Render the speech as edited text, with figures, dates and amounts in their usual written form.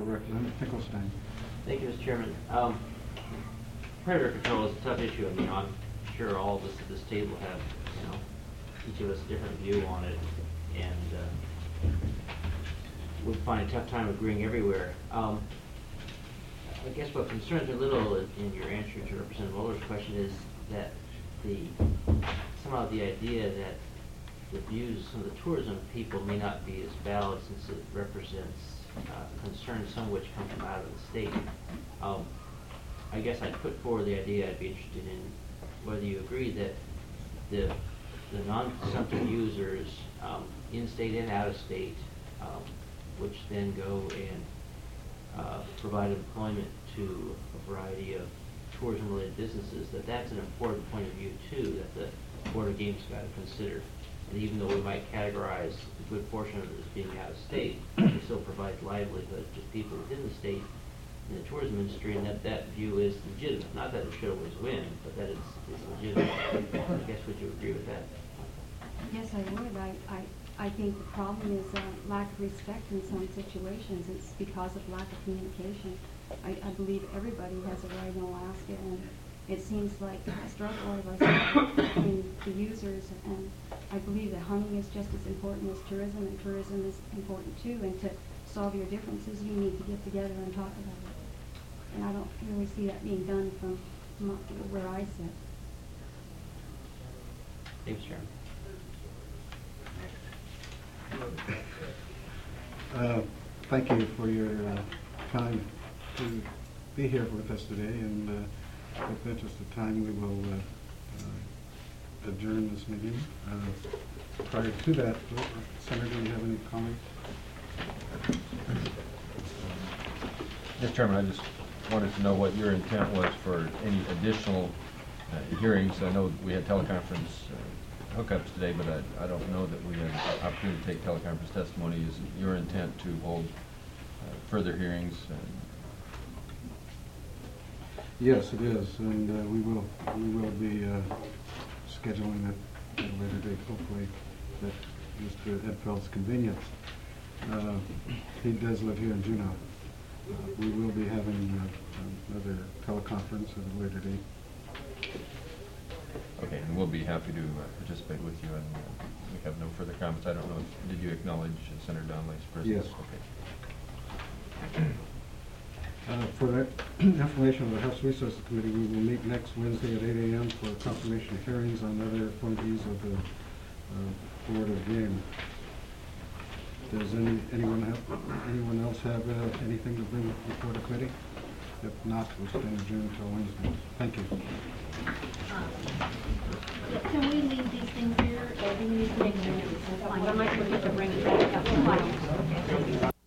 Representative Finkelstein. Thank you, Mr. Chairman. Predator control is a tough issue. I mean, I'm sure all of us at this table have, each of us a different view on it, and we find a tough time agreeing everywhere. I guess what concerns me a little in your answer to Representative Muller's question is that somehow the idea that the views of some of the tourism people may not be as valid since it represents concerns, some of which come from out of the state. I guess I'd put forward the idea, I'd be interested in whether you agree that the non-consumptive users, in-state and out-of-state, which then go and provide employment to a variety of tourism-related businesses, that's an important point of view too, that the Board of Games got to consider. And even though we might categorize a good portion of it as being out of state, it still provides livelihood to people within the state in the tourism industry, and that view is legitimate. Not that it should always win, but that it's legitimate. I guess would you agree with that? Yes, I would. I think the problem is lack of respect in some situations. It's because of lack of communication. I believe everybody has a right in Alaska, and it seems like the struggle between the users, and I believe that hunting is just as important as tourism, and tourism is important too, and to solve your differences, you need to get together and talk about it. And I don't really see that being done from where I sit. Thanks, Chairman. Thank you for your time to be here with us today, and with the interest of time, we will adjourn this meeting. Prior to that, Senator, do you have any comments? Mr. Chairman, I just wanted to know what your intent was for any additional hearings. I know we had teleconference hookups today, but I don't know that we had an opportunity to take teleconference testimony. Is it your intent to hold further hearings? Yes, it is, and we will be scheduling it at a later date, hopefully, at Mr. Edfeld's convenience. He does live here in Juneau. We will be having another teleconference at a later date. Okay, and we'll be happy to participate with you, and we have no further comments. I don't know if, did you acknowledge Senator Donnelly's presence? Yes. Okay. For that information of the House Resources Committee, we will meet next Wednesday at 8 a.m. for confirmation hearings on other appointees of the Board of Game. Does anyone else have anything to bring before the committee? If not, we'll stand adjourned until Wednesday. Thank you. Can we leave these things here, or do we need to make notes? What am I supposed to bring back up?